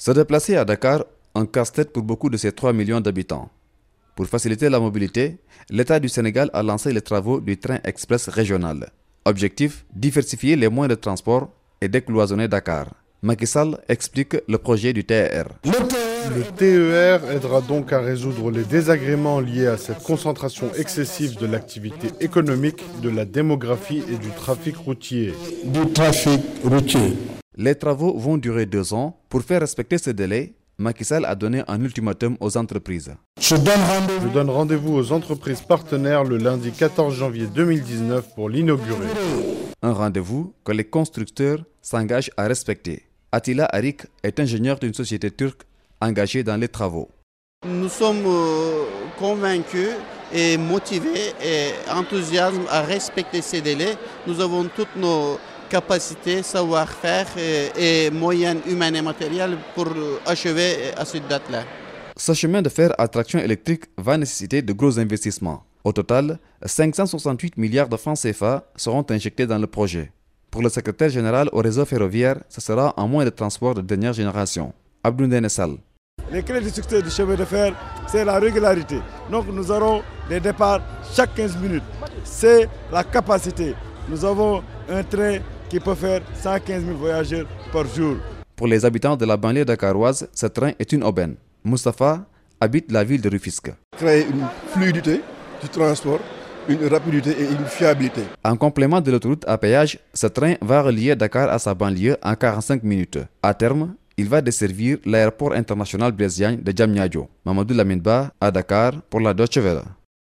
Se déplacer à Dakar, un casse-tête pour beaucoup de ses 3 millions d'habitants. Pour faciliter la mobilité, l'État du Sénégal a lancé les travaux du train express régional. Objectif, diversifier les moyens de transport et décloisonner Dakar. Macky Sall explique le projet du TER. Le TER aidera donc à résoudre les désagréments liés à cette concentration excessive de l'activité économique, de la démographie et du trafic routier. Les travaux vont durer 2 ans. Pour faire respecter ce délai, Macky Sall a donné un ultimatum aux entreprises. Je donne rendez-vous aux entreprises partenaires le lundi 14 janvier 2019 pour l'inaugurer. Un rendez-vous que les constructeurs s'engagent à respecter. Attila Arik est ingénieur d'une société turque engagée dans les travaux. Nous sommes convaincus et motivés et enthousiastes à respecter ces délais. Nous avons toutes nos capacités, savoir-faire et moyens humains et matériels pour achever à cette date-là. Ce chemin de fer à traction électrique va nécessiter de gros investissements. Au total, 568 milliards de francs CFA seront injectés dans le projet. Pour le secrétaire général au réseau ferroviaire, ce sera un moyen de transport de dernière génération. Abdou Ndenessal. Les clés du succès du chemin de fer, c'est la régularité. Donc nous aurons des départs chaque 15 minutes. C'est la capacité. Nous avons un train qui peut faire 115 000 voyageurs par jour. Pour les habitants de la banlieue dakaroise, ce train est une aubaine. Moustapha habite la ville de Rufisque. Créer une fluidité du transport, une rapidité et une fiabilité. En complément de l'autoroute à péage, ce train va relier Dakar à sa banlieue en 45 minutes. À terme, il va desservir l'aéroport international Blaise Diagne de Diamniadio. Mamadou Lamine Ba à Dakar pour la Deutsche Welle.